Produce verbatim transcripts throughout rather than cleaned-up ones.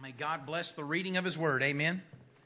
May God bless the reading of His Word. Amen.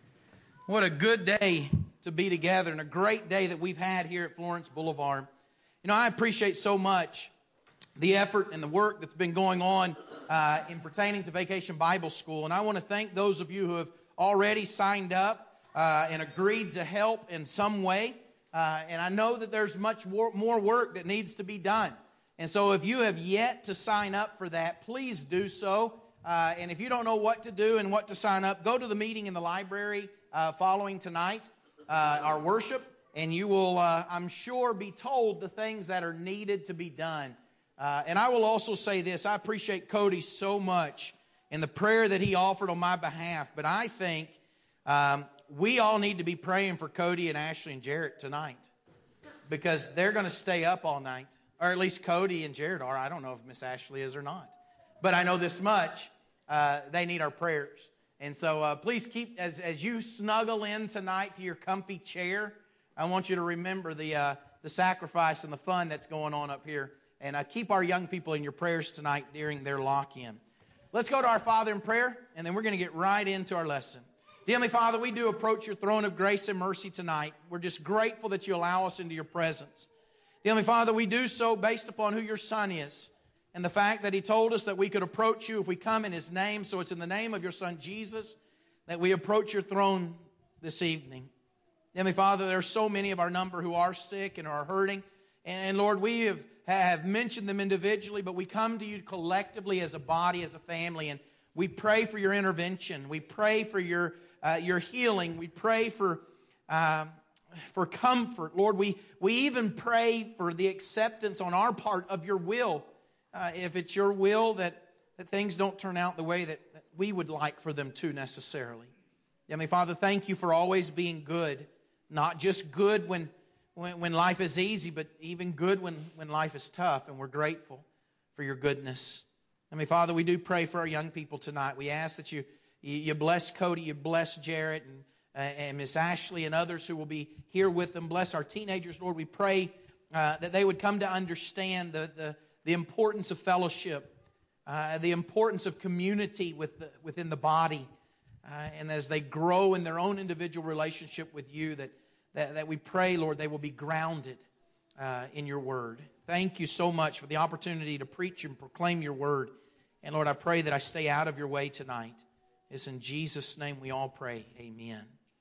What a good day to be together, and a great day that we've had here at Florence Boulevard. You know, I appreciate so much the effort and the work that's been going on uh, in pertaining to Vacation Bible School. And I want to thank those of you who have already signed up uh, and agreed to help in some way. Uh, and I know that there's much more work that needs to be done. And so if you have yet to sign up for that, please do so. Uh, and if you don't know what to do and what to sign up, go to the meeting in the library uh, following tonight, uh, our worship, and you will, uh, I'm sure, be told the things that are needed to be done. Uh, and I will also say this, I appreciate Cody so much in the prayer that he offered on my behalf, but I think um, we all need to be praying for Cody and Ashley and Jarrett tonight, because they're going to stay up all night, or at least Cody and Jarrett are. I don't know if Miss Ashley is or not, but I know this much. Uh, they need our prayers. And so uh, please keep, as as you snuggle in tonight to your comfy chair, I want you to remember the uh, the sacrifice and the fun that's going on up here. And uh, keep our young people in your prayers tonight during their lock-in. Let's go to our Father in prayer, and then we're going to get right into our lesson. Dear Heavenly Father, we do approach your throne of grace and mercy tonight. We're just grateful that you allow us into your presence. Dear Heavenly Father, we do so based upon who your Son is, and the fact that He told us that we could approach you if we come in His name. So it's in the name of your Son, Jesus, that we approach your throne this evening. Heavenly Father, there are so many of our number who are sick and are hurting. And Lord, we have, have mentioned them individually, but we come to you collectively as a body, as a family, and we pray for your intervention. We pray for your uh, your healing. We pray for uh, for comfort. Lord, we, we even pray for the acceptance on our part of your will. Uh, if it's your will that, that things don't turn out the way that, that we would like for them to necessarily. Heavenly Father, thank you for always being good. Not just good when, when, when life is easy, but even good when, when life is tough. And we're grateful for your goodness. Heavenly Father, we do pray for our young people tonight. We ask that you, you, you bless Cody, you bless Jarrett, and, uh, and Miss Ashley and others who will be here with them. Bless our teenagers, Lord. We pray uh, that they would come to understand the, the The importance of fellowship, uh, the importance of community with the, within the body, uh, and as they grow in their own individual relationship with you, that that, that we pray, Lord, they will be grounded uh, in your word. Thank you so much for the opportunity to preach and proclaim your word. And Lord, I pray that I stay out of your way tonight. It's in Jesus' name we all pray. Amen.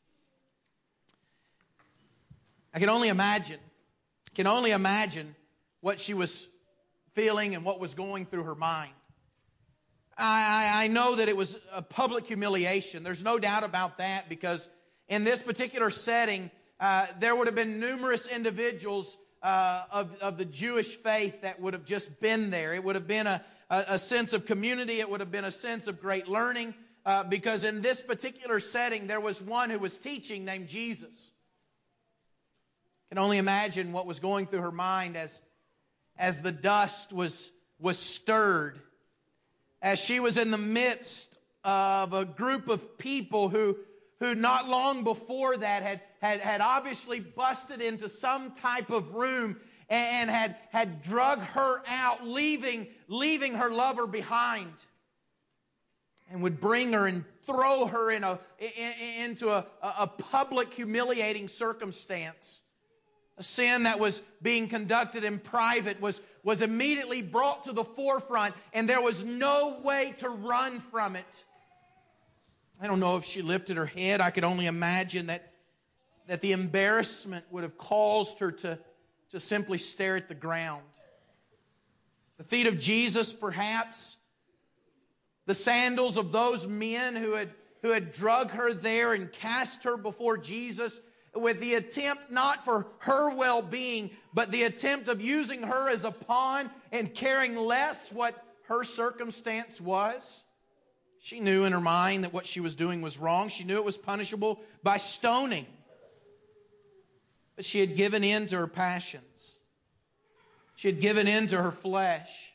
I can only imagine, can only imagine what she was feeling and what was going through her mind. I, I know that it was a public humiliation. There's no doubt about that, because in this particular setting, uh, there would have been numerous individuals uh, of, of the Jewish faith that would have just been there. It would have been a, a, a sense of community. It would have been a sense of great learning, uh, because in this particular setting, there was one who was teaching named Jesus. I can only imagine what was going through her mind as as the dust was, was stirred, as she was in the midst of a group of people who, who not long before that had, had, had obviously busted into some type of room and had, had drug her out, leaving, leaving her lover behind, and would bring her and throw her in a, in, into a, a public humiliating circumstance. A sin that was being conducted in private was, was immediately brought to the forefront, and there was no way to run from it. I don't know if she lifted her head. I could only imagine that, that the embarrassment would have caused her to, to simply stare at the ground. The feet of Jesus, perhaps. The sandals of those men who had, who had drug her there and cast her before Jesus, with the attempt not for her well-being, but the attempt of using her as a pawn and caring less what her circumstance was. She knew in her mind that what she was doing was wrong. She knew it was punishable by stoning. But she had given in to her passions. She had given in to her flesh.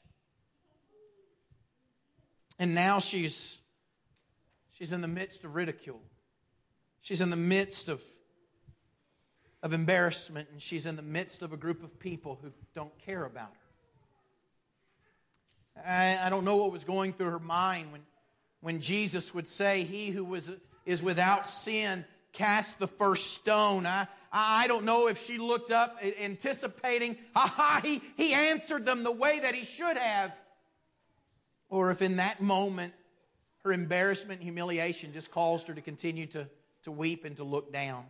And now she's, she's in the midst of ridicule. She's in the midst of of embarrassment, and she's in the midst of a group of people who don't care about her. I, I don't know what was going through her mind when, when Jesus would say, "He who was is without sin, cast the first stone." I, I don't know if she looked up anticipating, ha ha, he, he answered them the way that he should have. Or if in that moment, her embarrassment and humiliation just caused her to continue to, to weep and to look down.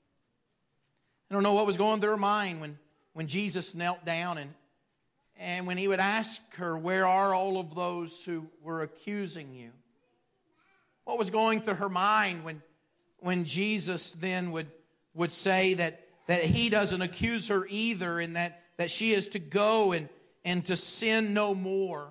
I don't know what was going through her mind when, when Jesus knelt down and, and when he would ask her, "Where are all of those who were accusing you?" What was going through her mind when When Jesus then would, would say that, that he doesn't accuse her either, and that, that she is to go and, and to sin no more.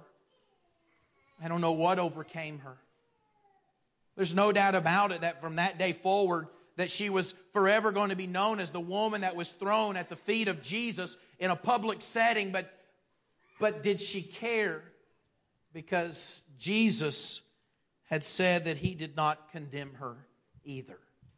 I don't know what overcame her. There's no doubt about it that from that day forward that she was forever going to be known as the woman that was thrown at the feet of Jesus in a public setting. But, but did she care? Because Jesus had said that he did not condemn her either.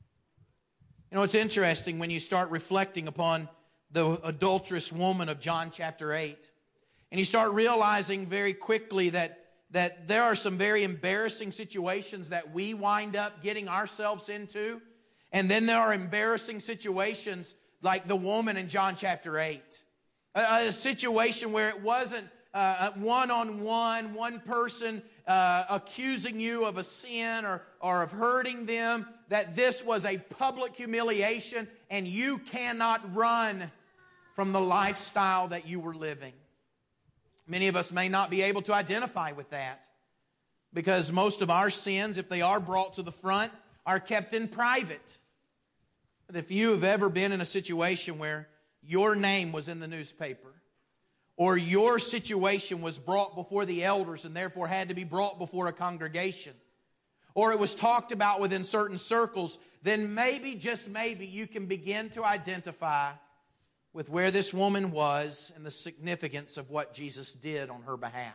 You know, it's interesting when you start reflecting upon the adulterous woman of John chapter eight. And you start realizing very quickly that, that there are some very embarrassing situations that we wind up getting ourselves into. And then there are embarrassing situations like the woman in John chapter eight. A, a situation where it wasn't uh, one-on-one, one person uh, accusing you of a sin or, or of hurting them, that this was a public humiliation and you cannot run from the lifestyle that you were living. Many of us may not be able to identify with that because most of our sins, if they are brought to the front, are kept in private. But if you have ever been in a situation where your name was in the newspaper, or your situation was brought before the elders and therefore had to be brought before a congregation, or it was talked about within certain circles, then maybe, just maybe, you can begin to identify with where this woman was and the significance of what Jesus did on her behalf.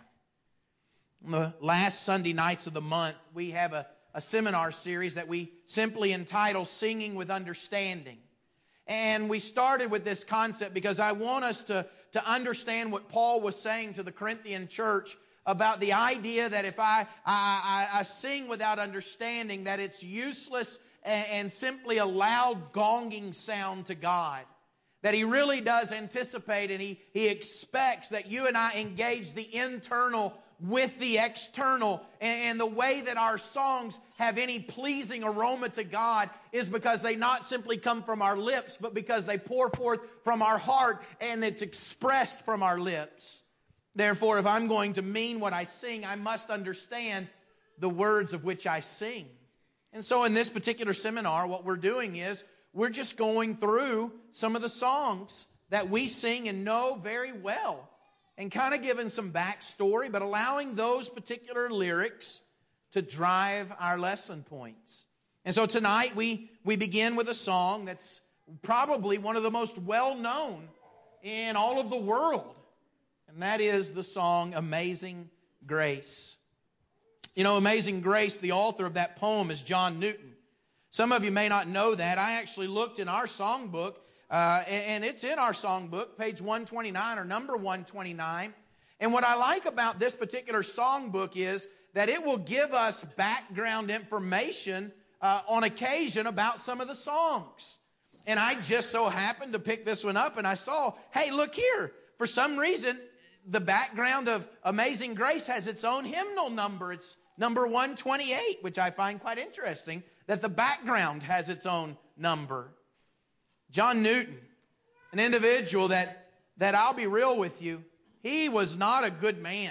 On the last Sunday nights of the month, we have a, a seminar series that we simply entitle Singing with Understanding. And we started with this concept because I want us to, to understand what Paul was saying to the Corinthian church about the idea that if I, I, I, I sing without understanding, that it's useless and, and simply a loud gonging sound to God. That He really does anticipate and He, He expects that you and I engage the internal with the external. And, and the way that our songs have any pleasing aroma to God is because they not simply come from our lips, but because they pour forth from our heart and it's expressed from our lips. Therefore, if I'm going to mean what I sing, I must understand the words of which I sing. And so in this particular seminar, what we're doing is we're just going through some of the songs that we sing and know very well and kind of giving some backstory, but allowing those particular lyrics to drive our lesson points. And so tonight we, we begin with a song that's probably one of the most well-known in all of the world. And that is the song Amazing Grace. You know, Amazing Grace, the author of that poem is John Newton. Some of you may not know that. I actually looked in our songbook, uh, and it's in our songbook, page one twenty-nine or number one twenty-nine. And what I like about this particular songbook is that it will give us background information uh, on occasion about some of the songs. And I just so happened to pick this one up, and I saw, hey, look here. For some reason, the background of Amazing Grace has its own hymnal number. It's number one twenty-eight, which I find quite interesting, that the background has its own number. John Newton, an individual that, that I'll be real with you, he was not a good man.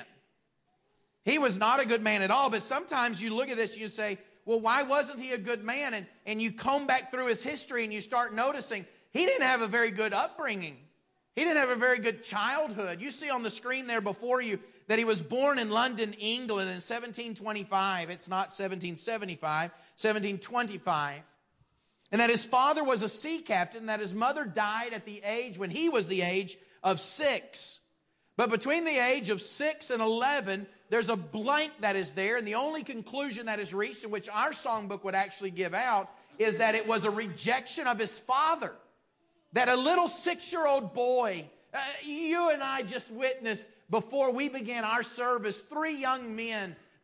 He was not a good man at all. But sometimes you look at this and you say, well, why wasn't he a good man? And, and you comb back through his history and you start noticing he didn't have a very good upbringing. He didn't have a very good childhood. You see on the screen there before you that he was born in London, England in seventeen twenty-five. It's not seventeen seventy-five, seventeen twenty-five. And that his father was a sea captain, that his mother died at the age, when he was the age of six. But between the age of six and eleven, there's a blank that is there. And the only conclusion that is reached, in which our songbook would actually give out, is that it was a rejection of his father. That a little six-year-old boy, uh, you and I just witnessed before we began our service, three young men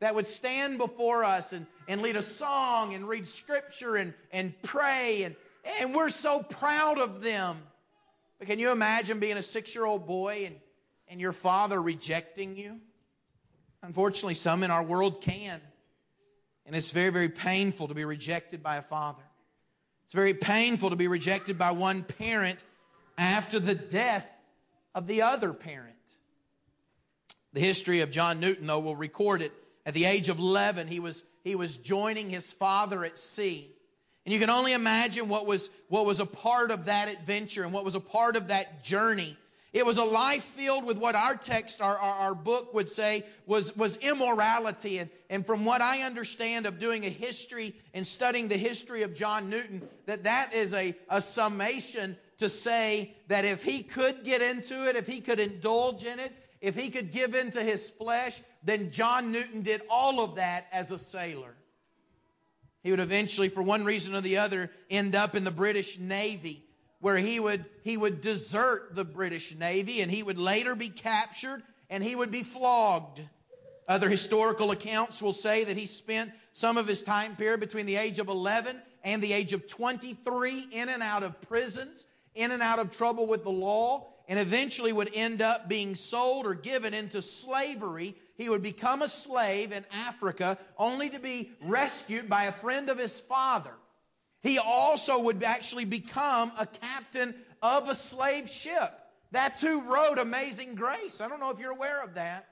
that would stand before us and, and lead a song and read Scripture and, and pray. And, and we're so proud of them. But can you imagine being a six-year-old boy and, and your father rejecting you? Unfortunately, some in our world can. And it's very, very painful to be rejected by a father. It's very painful to be rejected by one parent after the death of the other parent. The history of John Newton, though, will record it. At the age of eleven, he was, he was joining his father at sea. And you can only imagine what was, what was a part of that adventure and what was a part of that journey. It was a life filled with what our text, our, our, our book would say was, was immorality. And, and from what I understand of doing a history and studying the history of John Newton, that that is a, a summation to say that if he could get into it, if he could indulge in it, if he could give into his flesh, then John Newton did all of that as a sailor. He would eventually, for one reason or the other, end up in the British Navy, where he would, he would desert the British Navy, and he would later be captured, and he would be flogged. Other historical accounts will say that he spent some of his time period between the age of eleven and the age of twenty-three in and out of prisons, in and out of trouble with the law, and eventually would end up being sold or given into slavery. He would become a slave in Africa, only to be rescued by a friend of his father. He also would actually become a captain of a slave ship. That's who wrote Amazing Grace. I don't know if you're aware of that.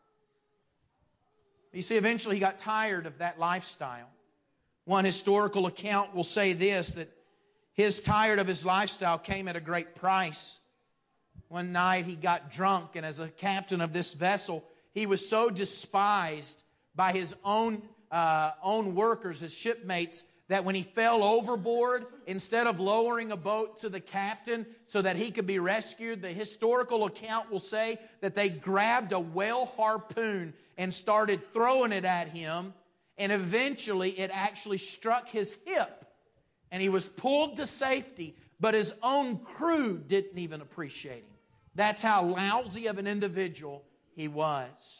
You see, eventually he got tired of that lifestyle. One historical account will say this, that his tired of his lifestyle came at a great price. One night he got drunk, and as a captain of this vessel, he was so despised by his own uh, own workers, his shipmates, that when he fell overboard, instead of lowering a boat to the captain so that he could be rescued, the historical account will say that they grabbed a whale harpoon and started throwing it at him, and eventually it actually struck his hip, and he was pulled to safety, but his own crew didn't even appreciate him. That's how lousy of an individual he was.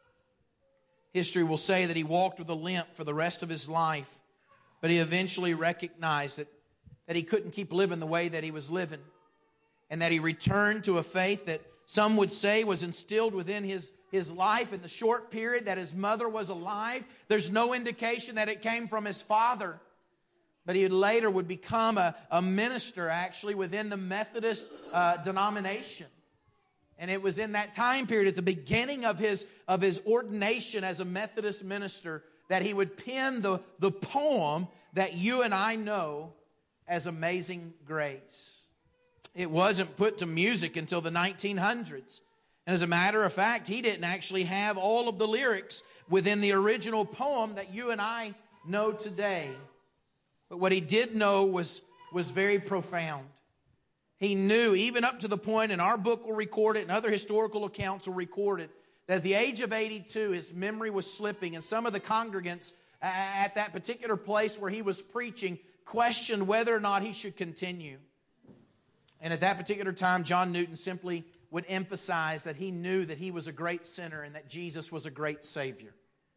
History will say that he walked with a limp for the rest of his life, but he eventually recognized that, that he couldn't keep living the way that he was living, and that he returned to a faith that some would say was instilled within his, his life in the short period that his mother was alive. There's no indication that it came from his father. But he later would become a, a minister, actually, within the Methodist uh, denomination. And it was in that time period, at the beginning of his, of his ordination as a Methodist minister, that he would pen the, the poem that you and I know as Amazing Grace. It wasn't put to music until the nineteen hundreds. And as a matter of fact, he didn't actually have all of the lyrics within the original poem that you and I know today. But what he did know was, was very profound. He knew, even up to the point, and our book will record it, and other historical accounts will record it, that at the age of eighty-two, his memory was slipping, and some of the congregants at that particular place where he was preaching questioned whether or not he should continue. And at that particular time, John Newton simply would emphasize that he knew that he was a great sinner and that Jesus was a great Savior.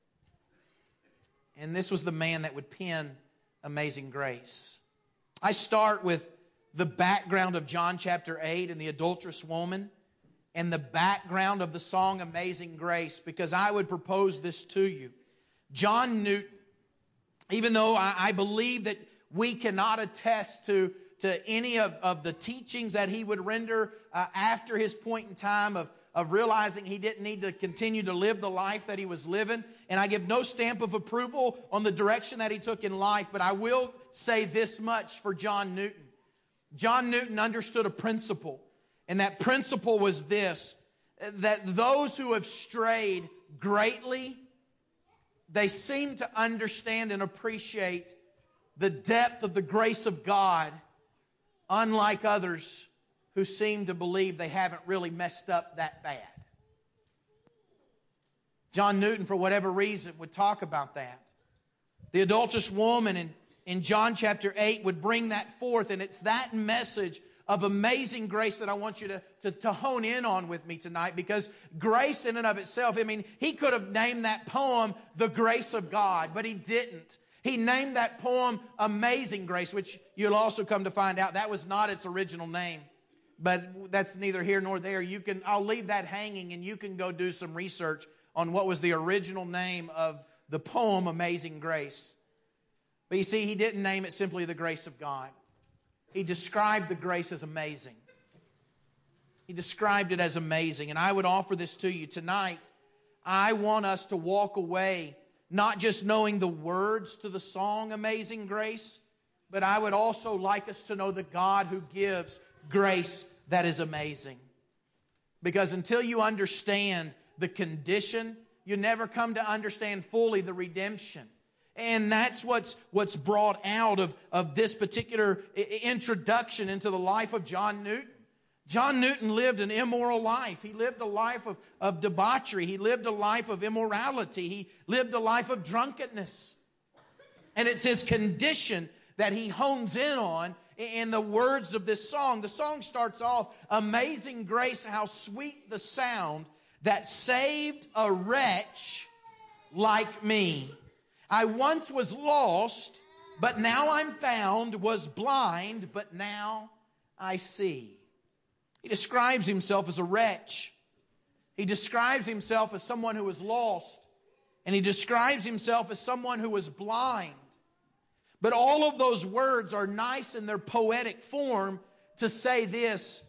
And this was the man that would pen Amazing Grace. I start with the background of John chapter eight and the adulterous woman, and the background of the song Amazing Grace, because I would propose this to you. John Newton, even though I, I believe that we cannot attest to, to any of, of the teachings that he would render uh, after his point in time of, of realizing he didn't need to continue to live the life that he was living. And I give no stamp of approval on the direction that he took in life, but I will say this much for John Newton. John Newton understood a principle, and that principle was this, that those who have strayed greatly, they seem to understand and appreciate the depth of the grace of God, unlike others who seem to believe they haven't really messed up that bad. John Newton, for whatever reason, would talk about that. The adulterous woman in, in John chapter eight would bring that forth, and it's that message of amazing grace that I want you to, to, to hone in on with me tonight, because grace in and of itself, I mean, he could have named that poem The Grace of God, but he didn't. He named that poem Amazing Grace, which you'll also come to find out that was not its original name. But that's neither here nor there. You can, I'll leave that hanging, and you can go do some research on what was the original name of the poem Amazing Grace. But you see, he didn't name it simply The Grace of God. He described the grace as amazing. He described it as amazing. And I would offer this to you tonight. I want us to walk away not just knowing the words to the song Amazing Grace, but I would also like us to know the God who gives grace that is amazing. Because until you understand the condition, you never come to understand fully the redemption. And that's what's what's brought out of, of this particular introduction into the life of John Newton. John Newton lived an immoral life. He lived a life of, of debauchery. He lived a life of immorality. He lived a life of drunkenness. And it's his condition that he hones in on in the words of this song. The song starts off, Amazing Grace, how sweet the sound that saved a wretch like me. I once was lost, but now I'm found, was blind, but now I see. He describes himself as a wretch. He describes himself as someone who was lost. And he describes himself as someone who was blind. But all of those words are nice in their poetic form to say this: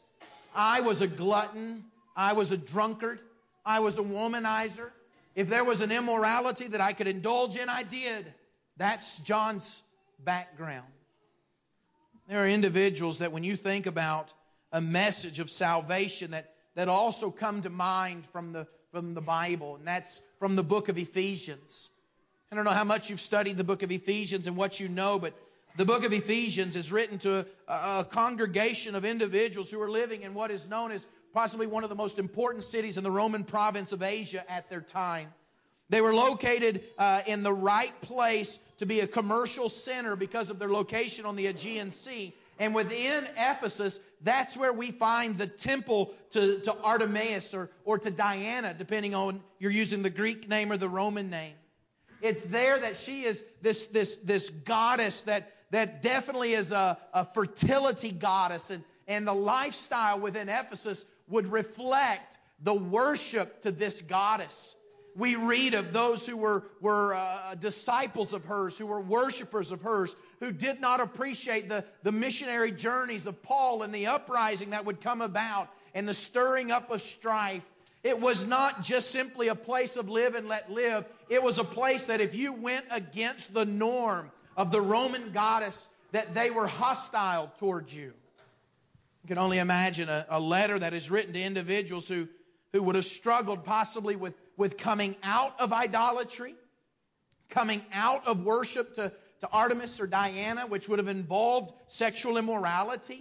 I was a glutton, I was a drunkard, I was a womanizer. If there was an immorality that I could indulge in, I did. That's John's background. There are individuals that when you think about a message of salvation that, that also come to mind from the, from the Bible, and that's from the book of Ephesians. I don't know how much you've studied the book of Ephesians and what you know, but the book of Ephesians is written to a, a congregation of individuals who are living in what is known as possibly one of the most important cities in the Roman province of Asia at their time. They were located uh, in the right place to be a commercial center because of their location on the Aegean Sea. And within Ephesus, that's where we find the temple to, to Artemis or, or to Diana, depending on you're using the Greek name or the Roman name. It's there that she is this, this, this goddess that, that definitely is a, a fertility goddess. And, and the lifestyle within Ephesus would reflect the worship to this goddess. We read of those who were, were uh, disciples of hers, who were worshipers of hers, who did not appreciate the, the missionary journeys of Paul and the uprising that would come about and the stirring up of strife. It was not just simply a place of live and let live. It was a place that if you went against the norm of the Roman goddess, that they were hostile towards you. You can only imagine a, a letter that is written to individuals who, who would have struggled possibly with, with coming out of idolatry, coming out of worship to, to Artemis or Diana, which would have involved sexual immorality.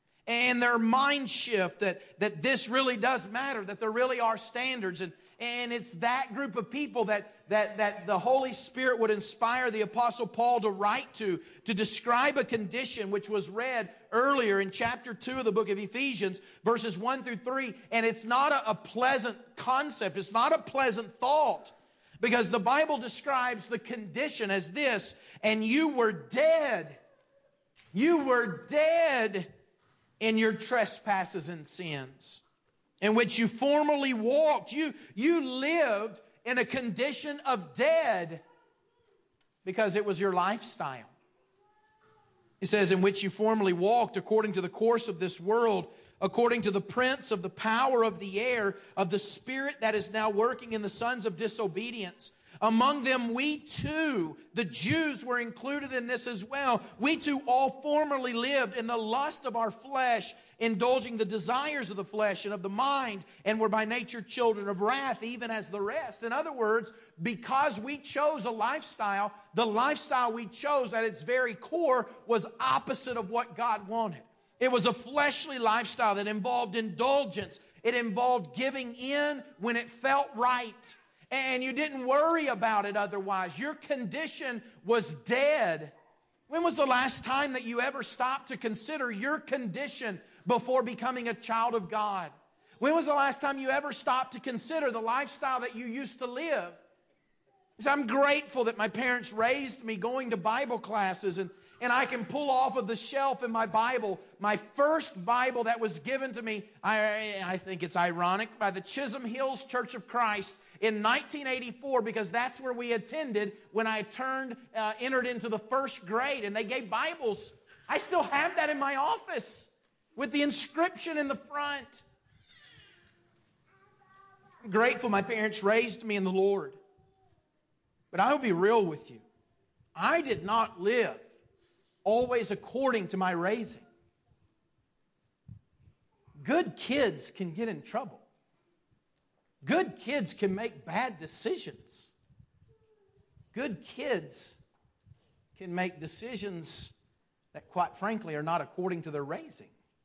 And their mind shift that, that this really does matter, that there really are standards. And, and it's that group of people that, that, that the Holy Spirit would inspire the Apostle Paul to write to, to describe a condition which was read earlier in chapter two of the book of Ephesians, verses one through three. And it's not a, a pleasant concept. It's not a pleasant thought. Because the Bible describes the condition as this: and you were dead. You were dead in your trespasses and sins, in which you formerly walked. You, you lived in a condition of dead because it was your lifestyle. He says, in which you formerly walked according to the course of this world, according to the prince of the power of the air, of the spirit that is now working in the sons of disobedience. Among them we too, the Jews, were included in this as well. We too all formerly lived in the lust of our flesh, indulging the desires of the flesh and of the mind, and were by nature children of wrath, even as the rest. In other words, because we chose a lifestyle, the lifestyle we chose at its very core was opposite of what God wanted. It was a fleshly lifestyle that involved indulgence. It involved giving in when it felt right. And you didn't worry about it otherwise. Your condition was dead. When was the last time that you ever stopped to consider your condition before becoming a child of God? When was the last time you ever stopped to consider the lifestyle that you used to live? So I'm grateful that my parents raised me going to Bible classes, and, and I can pull off of the shelf in my Bible my first Bible that was given to me. I, I think it's ironic, by the Chisholm Hills Church of Christ in nineteen eighty-four, because that's where we attended when I turned, uh, entered into the first grade, and they gave Bibles. I still have that in my office with the inscription in the front. I'm grateful my parents raised me in the Lord. But I'll be real with you. I did not live always according to my raising. Good kids can get in trouble. Good kids can make bad decisions. Good kids can make decisions that, quite frankly, are not according to their raising.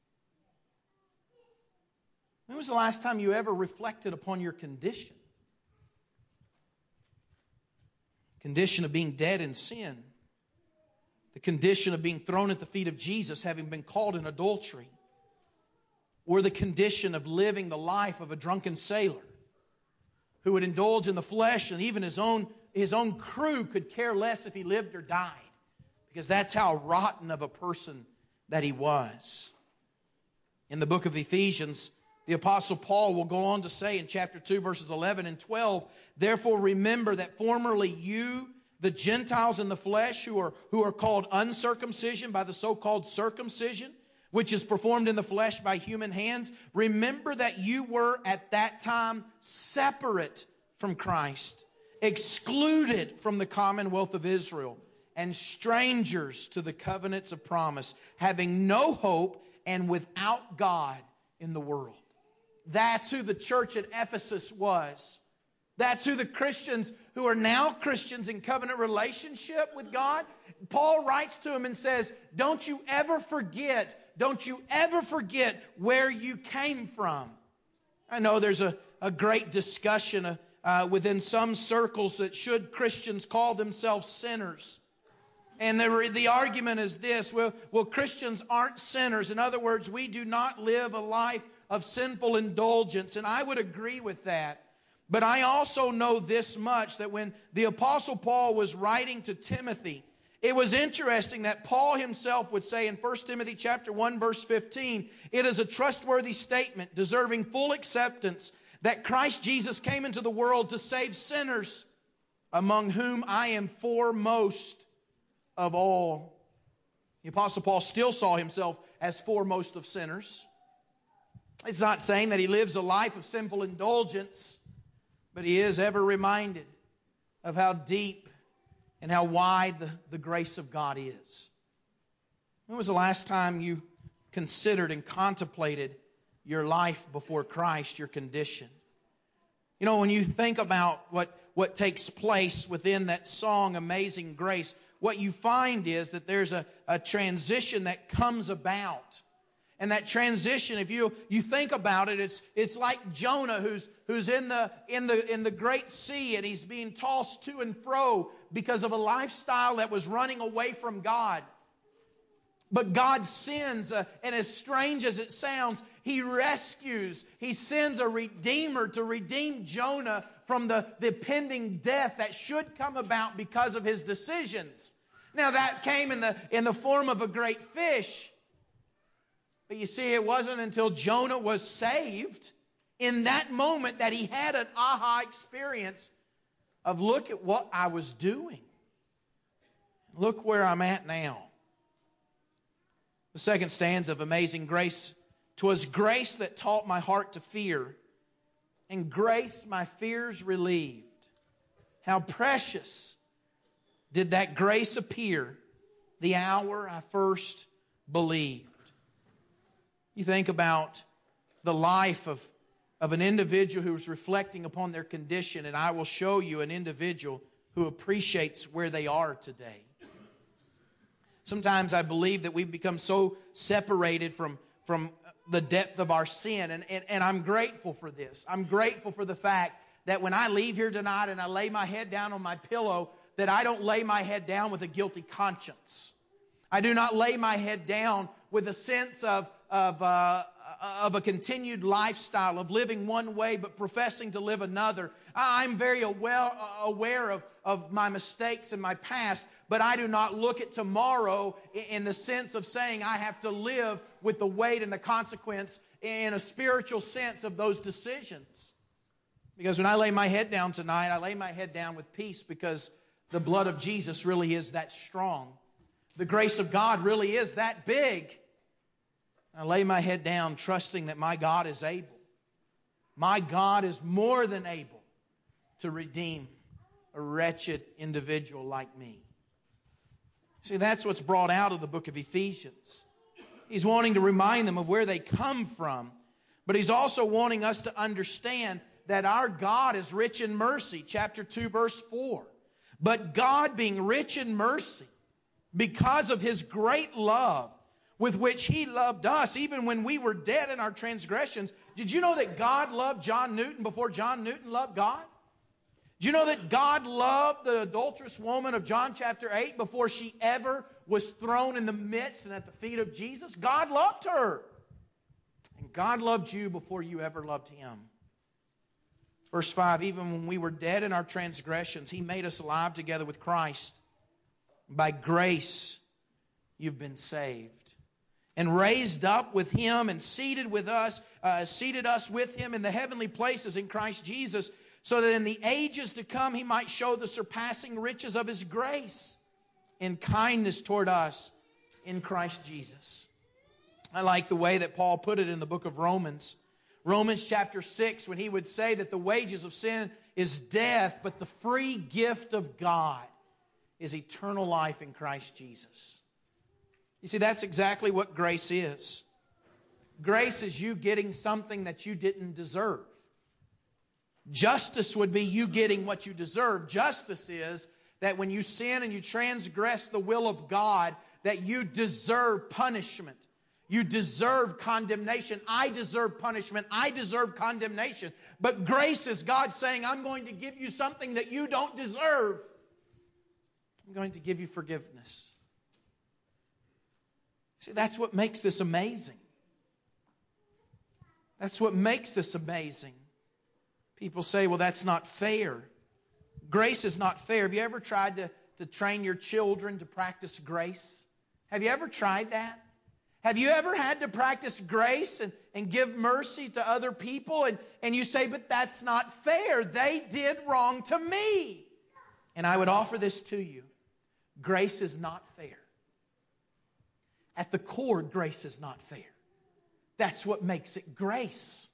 When was the last time you ever reflected upon your condition? Condition of being dead in sin. The condition of being thrown at the feet of Jesus, having been caught in adultery. Or the condition of living the life of a drunken sailor who would indulge in the flesh, and even his own, his own crew could care less if he lived or died, because that's how rotten of a person that he was. In the book of Ephesians, the Apostle Paul will go on to say in chapter two, verses eleven and twelve, "Therefore remember that formerly you, the Gentiles in the flesh, who are, who are called uncircumcision by the so-called circumcision, which is performed in the flesh by human hands, remember that you were at that time separate from Christ, excluded from the commonwealth of Israel, and strangers to the covenants of promise, having no hope and without God in the world." That's who the church at Ephesus was. That's who the Christians who are now Christians in covenant relationship with God. Paul writes to them and says, don't you ever forget, don't you ever forget where you came from. I know there's a, a great discussion uh, uh, within some circles that should Christians call themselves sinners. And the, the argument is this, well, well, Christians aren't sinners. In other words, we do not live a life of sinful indulgence. And I would agree with that. But I also know this much, that when the Apostle Paul was writing to Timothy, it was interesting that Paul himself would say in First Timothy chapter one, verse fifteen, "It is a trustworthy statement, deserving full acceptance, that Christ Jesus came into the world to save sinners, among whom I am foremost of all." The Apostle Paul still saw himself as foremost of sinners. It's not saying that he lives a life of sinful indulgence, but he is ever reminded of how deep and how wide the, the grace of God is. When was the last time you considered and contemplated your life before Christ, your condition? You know, when you think about what, what takes place within that song, Amazing Grace, what you find is that there's a, a transition that comes about. And that transition, if you you think about it, it's it's like Jonah who's who's in the in the in the great sea, and he's being tossed to and fro because of a lifestyle that was running away from God. But God sends, uh, and as strange as it sounds, He rescues. He sends a Redeemer to redeem Jonah from the, the pending death that should come about because of his decisions. Now that came in the in the form of a great fish. But you see, it wasn't until Jonah was saved in that moment that he had an aha experience of, look at what I was doing. Look where I'm at now. The second stanza of Amazing Grace, "'Twas grace that taught my heart to fear, and grace my fears relieved. How precious did that grace appear the hour I first believed." You think about the life of, of an individual who is reflecting upon their condition, and I will show you an individual who appreciates where they are today. Sometimes I believe that we've become so separated from, from the depth of our sin, and, and, and I'm grateful for this. I'm grateful for the fact that when I leave here tonight and I lay my head down on my pillow, that I don't lay my head down with a guilty conscience. I do not lay my head down with a sense of, of, uh, of a continued lifestyle of living one way but professing to live another. I'm very aware, aware of, of my mistakes and my past, but I do not look at tomorrow in the sense of saying I have to live with the weight and the consequence in a spiritual sense of those decisions. Because when I lay my head down tonight, I lay my head down with peace because the blood of Jesus really is that strong. The grace of God really is that big. I lay my head down trusting that my God is able. My God is more than able to redeem a wretched individual like me. See, that's what's brought out of the book of Ephesians. He's wanting to remind them of where they come from, but he's also wanting us to understand that our God is rich in mercy. Chapter two, verse four. But God, being rich in mercy, because of His great love with which He loved us, even when we were dead in our transgressions. Did you know that God loved John Newton before John Newton loved God? Did you know that God loved the adulterous woman of John chapter eight before she ever was thrown in the midst and at the feet of Jesus? God loved her. And God loved you before you ever loved Him. Verse five, even when we were dead in our transgressions, He made us alive together with Christ. By grace, you've been saved. And raised up with Him and seated with us, uh, seated us with Him in the heavenly places in Christ Jesus, so that in the ages to come He might show the surpassing riches of His grace and kindness toward us in Christ Jesus. I like the way that Paul put it in the book of Romans. Romans chapter six, when he would say that the wages of sin is death, but the free gift of God is eternal life in Christ Jesus. You see, that's exactly what grace is. Grace is you getting something that you didn't deserve. Justice would be you getting what you deserve. Justice is that when you sin and you transgress the will of God, that you deserve punishment. You deserve condemnation. I deserve punishment. I deserve condemnation. But grace is God saying, I'm going to give you something that you don't deserve. I'm going to give you forgiveness. See, that's what makes this amazing. That's what makes this amazing. People say, well, that's not fair. Grace is not fair. Have you ever tried to, to train your children to practice grace? Have you ever tried that? Have you ever had to practice grace and, and give mercy to other people? And, and you say, but that's not fair. They did wrong to me. And I would offer this to you. Grace is not fair. At the core, grace is not fair. That's what makes it grace.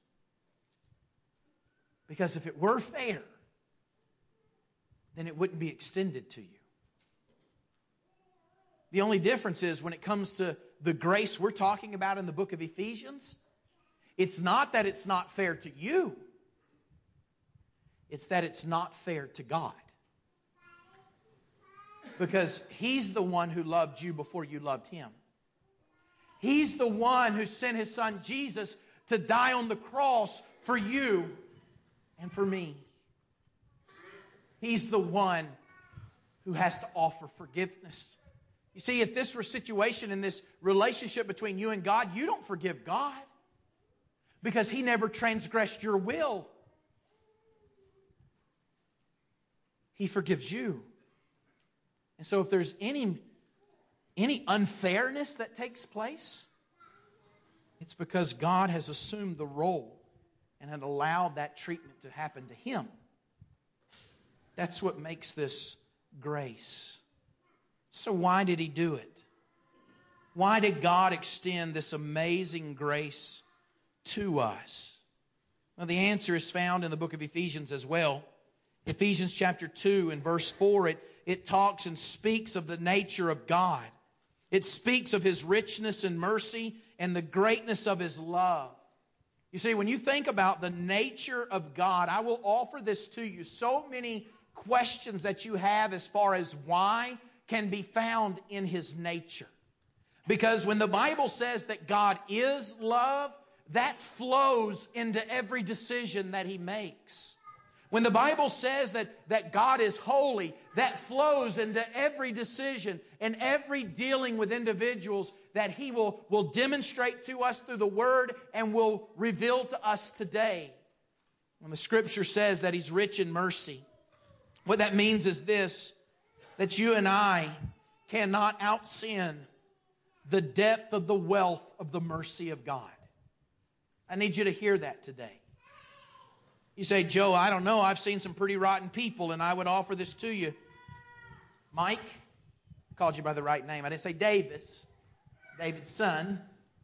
Because if it were fair, then it wouldn't be extended to you. The only difference is when it comes to the grace we're talking about in the book of Ephesians, it's not that it's not fair to you. It's that it's not fair to God. Because He's the one who loved you before you loved Him. He's the one who sent His Son Jesus to die on the cross for you and for me. He's the one who has to offer forgiveness. You see, if this were a situation in this relationship between you and God, you don't forgive God because He never transgressed your will. He forgives you. And so if there's any, any unfairness that takes place, it's because God has assumed the role and had allowed that treatment to happen to Him. That's what makes this grace. So why did He do it? Why did God extend this amazing grace to us? Well, the answer is found in the book of Ephesians as well. Ephesians chapter two and verse four, it, it talks and speaks of the nature of God. It speaks of His richness and mercy and the greatness of His love. You see, when you think about the nature of God, I will offer this to you. So many questions that you have as far as why can be found in His nature. Because when the Bible says that God is love, that flows into every decision that He makes. When the Bible says that, that God is holy, that flows into every decision and every dealing with individuals that He will, will demonstrate to us through the Word and will reveal to us today. When the Scripture says that He's rich in mercy, what that means is this, that you and I cannot out-sin the depth of the wealth of the mercy of God. I need you to hear that today. You say, Joe, I don't know. I've seen some pretty rotten people, and I would offer this to you. Mike, I called you by the right name. I didn't say Davis, David's son.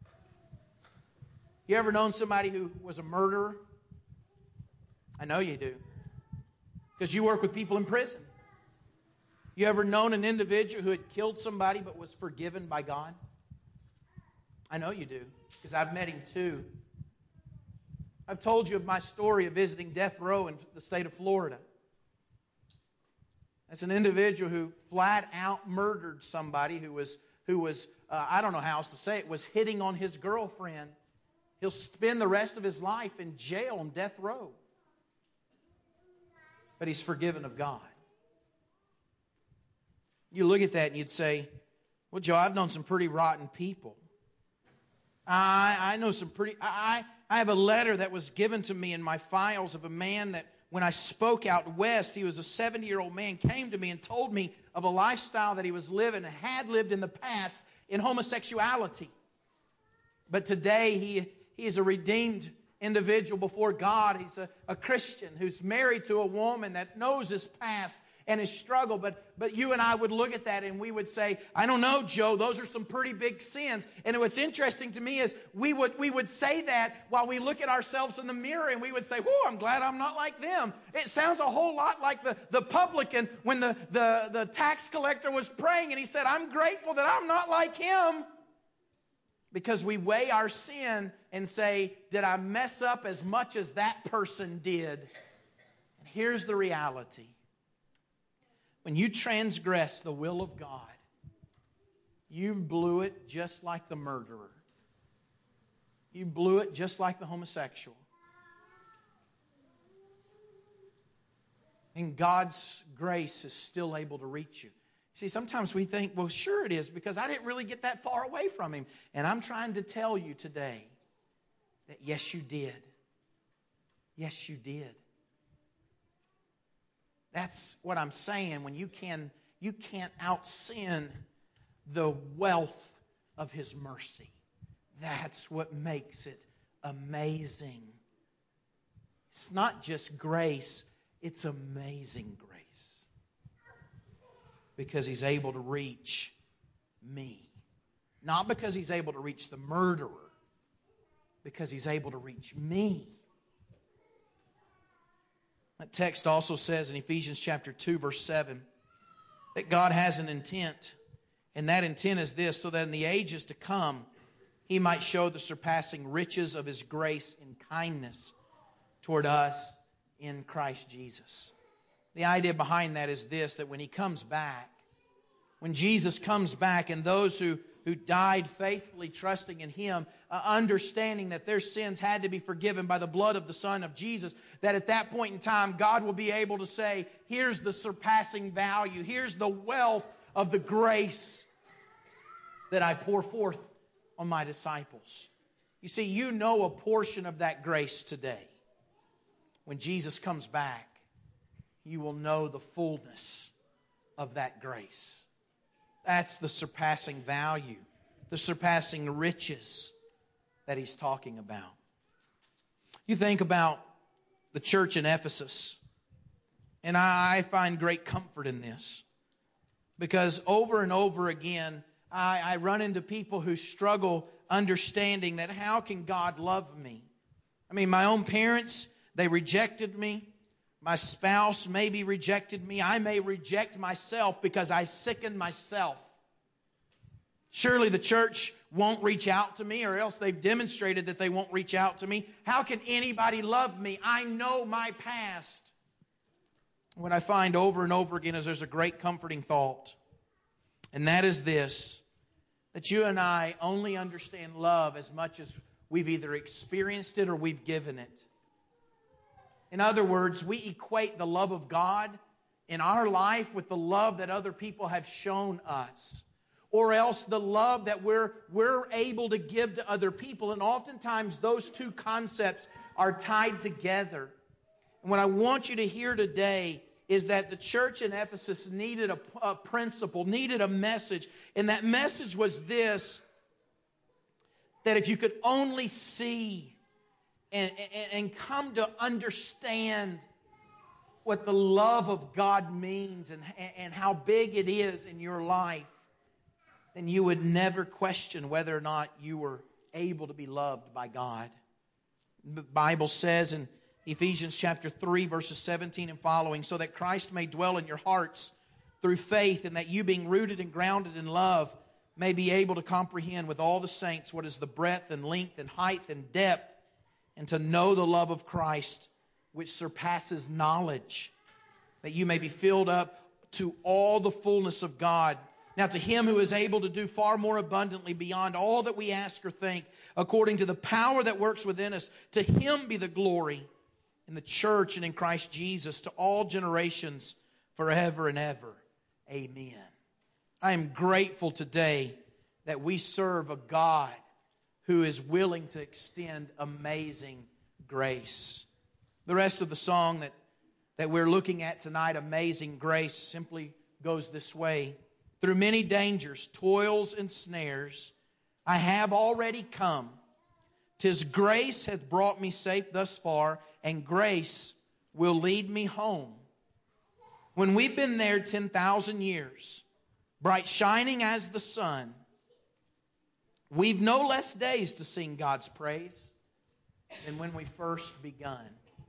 You ever known somebody who was a murderer? I know you do, because you work with people in prison. You ever known an individual who had killed somebody but was forgiven by God? I know you do, because I've met him too. I've told you of my story of visiting death row in the state of Florida. That's an individual who flat out murdered somebody who was, who was uh, I don't know how else to say it, was hitting on his girlfriend. He'll spend the rest of his life in jail on death row. But he's forgiven of God. You look at that and you'd say, well, Joe, I've known some pretty rotten people. I, I know some pretty... I, I have a letter that was given to me in my files of a man that when I spoke out west, he was a seventy-year-old man, came to me and told me of a lifestyle that he was living and had lived in the past in homosexuality. But today he, he is a redeemed individual before God. He's a, a Christian who's married to a woman that knows his past and his struggle. But, but you and I would look at that and we would say, I don't know, Joe, those are some pretty big sins. And what's interesting to me is we would, we would say that while we look at ourselves in the mirror and we would say, whoa, I'm glad I'm not like them. It sounds a whole lot like the, the publican when the, the, the tax collector was praying and he said, I'm grateful that I'm not like him. Because we weigh our sin and say, did I mess up as much as that person did? And here's the reality. When you transgress the will of God, you blew it just like the murderer. You blew it just like the homosexual. And God's grace is still able to reach you. See, sometimes we think, well, sure it is, because I didn't really get that far away from Him. And I'm trying to tell you today that yes, you did. Yes, you did. That's what I'm saying. When you can, you can't out-sin the wealth of His mercy. That's what makes it amazing. It's not just grace, it's amazing grace. Because He's able to reach me. Not because He's able to reach the murderer, because He's able to reach me. That text also says in Ephesians chapter two, verse seven, that God has an intent. And that intent is this, so that in the ages to come, He might show the surpassing riches of His grace and kindness toward us in Christ Jesus. The idea behind that is this, that when He comes back, when Jesus comes back and those who, who died faithfully trusting in Him, uh, understanding that their sins had to be forgiven by the blood of the Son of Jesus, that at that point in time God will be able to say, here's the surpassing value, here's the wealth of the grace that I pour forth on my disciples. You see, you know a portion of that grace today. When Jesus comes back, you will know the fullness of that grace. That's the surpassing value, the surpassing riches that He's talking about. You think about the church in Ephesus, and I find great comfort in this. Because over and over again, I, I run into people who struggle understanding that how can God love me? I mean, my own parents, they rejected me. My spouse maybe rejected me. I may reject myself because I sicken myself. Surely the church won't reach out to me, or else they've demonstrated that they won't reach out to me. How can anybody love me? I know my past. What I find over and over again is there's a great comforting thought. And that is this, that you and I only understand love as much as we've either experienced it or we've given it. In other words, we equate the love of God in our life with the love that other people have shown us, or else the love that we're, we're able to give to other people. And oftentimes those two concepts are tied together. And what I want you to hear today is that the church in Ephesus needed a, a principle, needed a message. And that message was this, that if you could only see and, and, and come to understand what the love of God means and, and how big it is in your life, then you would never question whether or not you were able to be loved by God. The Bible says in Ephesians chapter three, verses seventeen and following, so that Christ may dwell in your hearts through faith, and that you, being rooted and grounded in love, may be able to comprehend with all the saints what is the breadth and length and height and depth, and to know the love of Christ, which surpasses knowledge, that you may be filled up to all the fullness of God. Now to Him who is able to do far more abundantly beyond all that we ask or think, according to the power that works within us, to Him be the glory in the church and in Christ Jesus to all generations forever and ever. Amen. I am grateful today that we serve a God who is willing to extend amazing grace. The rest of the song that, that we're looking at tonight, Amazing Grace, simply goes this way. Through many dangers, toils, and snares, I have already come. 'Tis grace hath brought me safe thus far, and grace will lead me home. When we've been there ten thousand years, bright shining as the sun, we've no less days to sing God's praise than when we first begun.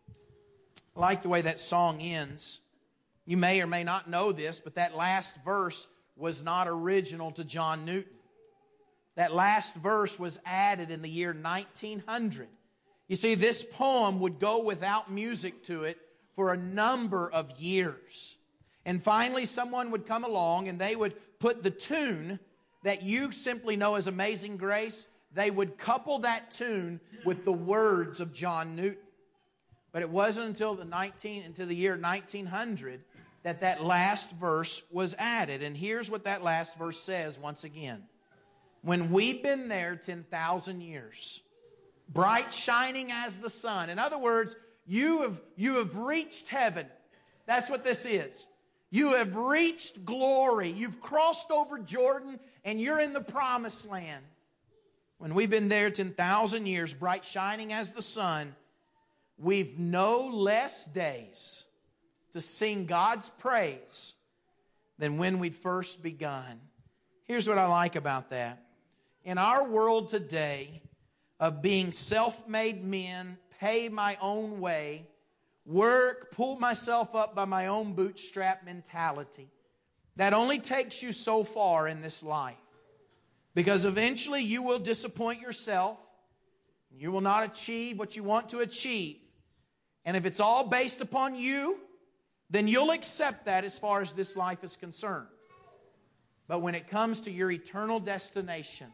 I like the way that song ends. You may or may not know this, but that last verse was not original to John Newton. That last verse was added in the year nineteen hundred. You see, this poem would go without music to it for a number of years. And finally, someone would come along and they would put the tune that you simply know as Amazing Grace, they would couple that tune with the words of John Newton. But it wasn't until the nineteen until the year nineteen hundred that that last verse was added. And here's what that last verse says once again. When we've been there ten thousand years, bright shining as the sun. In other words, you have, you have reached heaven. That's what this is. You have reached glory. You've crossed over Jordan and you're in the promised land. When we've been there ten thousand years, bright shining as the sun, we've no less days to sing God's praise than when we'd first begun. Here's what I like about that. In our world today of being self-made men, pay my own way, work, pull myself up by my own bootstrap mentality, that only takes you so far in this life. Because eventually you will disappoint yourself. You will not achieve what you want to achieve. And if it's all based upon you, then you'll accept that as far as this life is concerned. But when it comes to your eternal destination,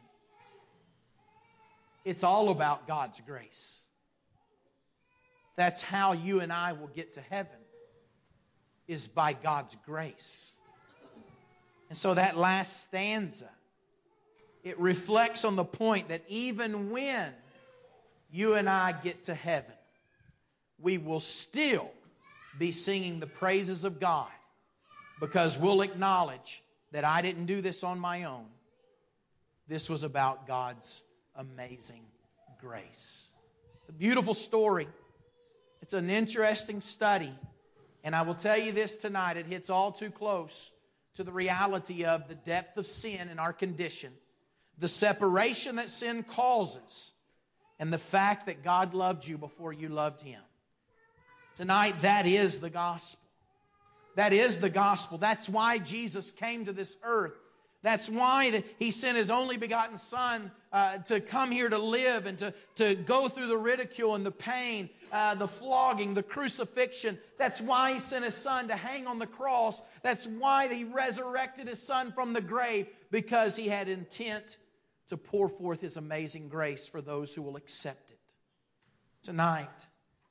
it's all about God's grace. That's how you and I will get to heaven, is by God's grace. And so that last stanza, it reflects on the point that even when you and I get to heaven, we will still be singing the praises of God, because we'll acknowledge that I didn't do this on my own. This was about God's amazing grace. A beautiful story. It's an interesting study. And I will tell you this tonight, it hits all too close to the reality of the depth of sin in our condition, the separation that sin causes, and the fact that God loved you before you loved Him. Tonight, that is the gospel. That is the gospel. That's why Jesus came to this earth. That's why the, He sent His only begotten Son uh, to come here to live and to, to go through the ridicule and the pain, uh, the flogging, the crucifixion. That's why He sent His Son to hang on the cross. That's why He resurrected His Son from the grave, because He had intent to pour forth His amazing grace for those who will accept it. Tonight,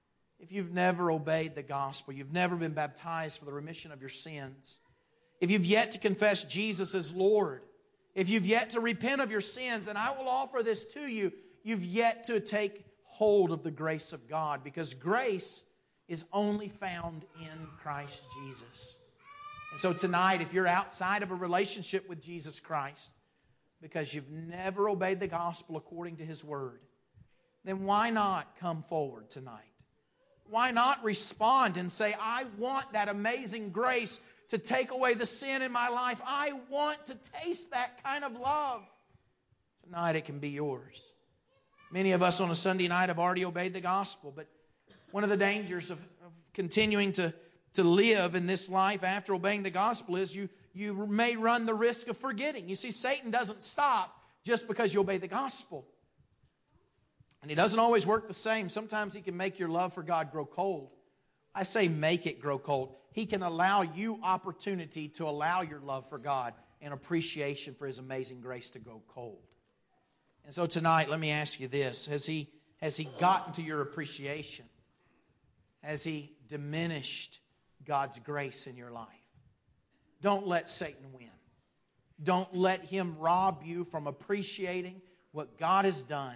if you've never obeyed the gospel, you've never been baptized for the remission of your sins, if you've yet to confess Jesus as Lord, if you've yet to repent of your sins, and I will offer this to you, you've yet to take hold of the grace of God, because grace is only found in Christ Jesus. And so tonight, if you're outside of a relationship with Jesus Christ because you've never obeyed the gospel according to His Word, then why not come forward tonight? Why not respond and say, I want that amazing grace to take away the sin in my life. I want to taste that kind of love. Tonight it can be yours. Many of us on a Sunday night have already obeyed the gospel, but one of the dangers of, of continuing to, to live in this life after obeying the gospel is you, you may run the risk of forgetting. You see, Satan doesn't stop just because you obey the gospel. And he doesn't always work the same. Sometimes he can make your love for God grow cold. I say make it grow cold. He can allow you opportunity to allow your love for God and appreciation for His amazing grace to grow cold. And so tonight, let me ask you this. Has he, has he gotten to your appreciation? Has he diminished God's grace in your life? Don't let Satan win. Don't let him rob you from appreciating what God has done.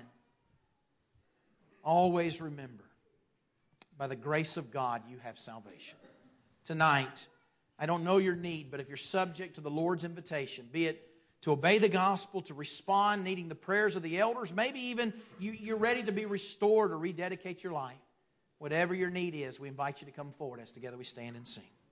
Always remember, by the grace of God, you have salvation. Tonight, I don't know your need, but if you're subject to the Lord's invitation, be it to obey the gospel, to respond, needing the prayers of the elders, maybe even you, you're ready to be restored or rededicate your life, whatever your need is, we invite you to come forward as together we stand and sing.